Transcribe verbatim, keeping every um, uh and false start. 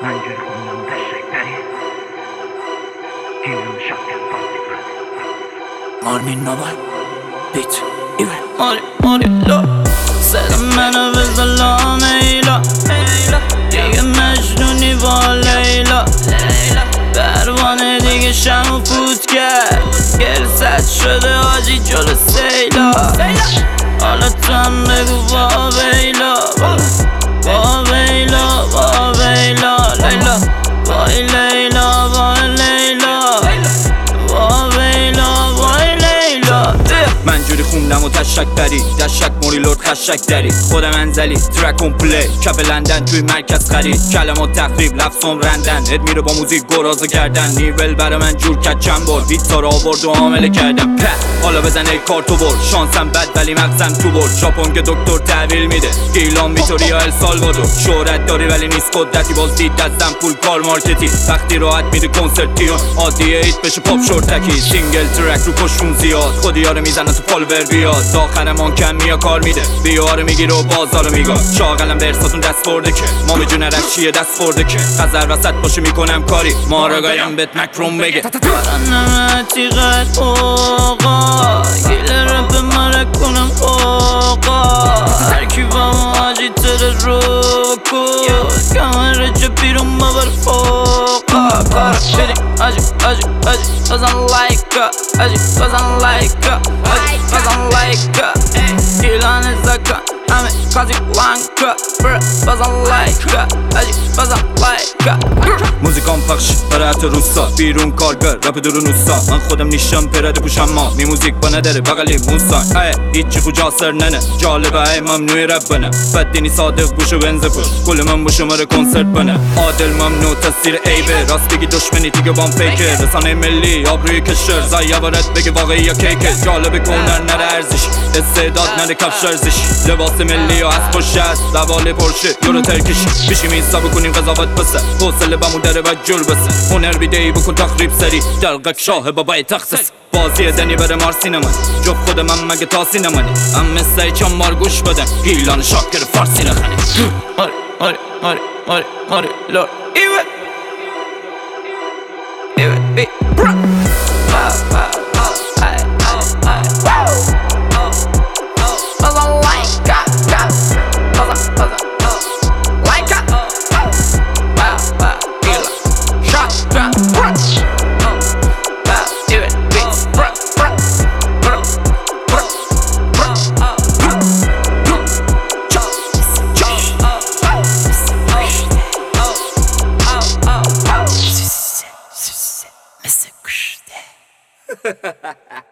منجر خونم تشک داری گیرم شکل فارسی مارمین نابای بیت ایوه ماری ماری لا صدا منو بزن لا میلا دیگه مجنونی با لیلا پروانه دیگه شمو فوت کرد گرست شده آجی جلو سیلا حالا تو هم بگو با بیلا با بیلا با بیلا لیلا وای لیلا وای لیلا با بیلا وای لیلا من جوری خوندم و تشک داری دشک موری لرد خشک داری خودم انزلی ترکون پلی کف لندن توی مرکز خرید کلمات تخریب لفظم رندن اد میره با موزیک گرازه کردن نیول برای من جور کد چند بار بیت تا را آورد و عامله کردم په حالا بزن ای کارتو بر شانسم بد ولی مغزم تو برد ژاپن که دکتر تحویل میده گیلان میتوری یا السالوادور شهرت داری ولی نیست قدرتی باز دید دستم پول کار مارکتی وقتی راحت میده کنسرتیون عادیه ایت بشه پاپ شورتکی سینگل ترک رو پشتون زیاد خودی یاره میزنه تو فالوور بیاد داخرمان کم میا کار میده بیاره میگیره و بازارو میگاد شاغلم برساتون دست برده که ما به جون رکشیه دست خورده که خزر وسط باشه میکنم کاری مارگایم بهت مکروم بگه برنم عتیقت اوقا گیل رپ مرک کنم اوقا هرکی با ما آجی تر روکو کمر چه بیرون ببر فوقا کار بریم آجی آجی آجی بزن لایکا آجی بزن لایکا آجی بزن لایکا گیلان زکا همه کازی لانکا بر بزن لایکا آجی بزن لایکا موزیکام پخش برای حتی روستا بیرون کارگر رپ درون اوستا من خودم نیشم پرده پوشم ما می موزیک با نداره بغلی موسان ای هیچی خوجا سر ننه جالبه ای ممنوعی رپ بنه بدینی صادق بوشو بنزه پوش کل من بوشو مره کنسرت بنه عادل ممنوع تصدیر عیبه راست بگی دشمنی دیگه بام فیکه رسانه ملی آبروی کشر زایی وارد بگه واقعی یا کیکه جالبه کنر نره ارزش استعداد نره کفش ارزش لباس ملی و از پشت است لواله پرشه یورو ترکش بشیم ایسا بکنیم قضاوت بسه حوصله بمون داره و جور بسه هنر بیدهی بکن تخریب سری دلقک شاه بابای تخصص بازی دنی بره مارسی نمانی جب خود من مگه تاسی نمانی هم مثل چون مار گوش بدن گیلان شاکر فارسی نخنی آره آره آره آره آره لور ایوه ایوه بی برا مثل گوشته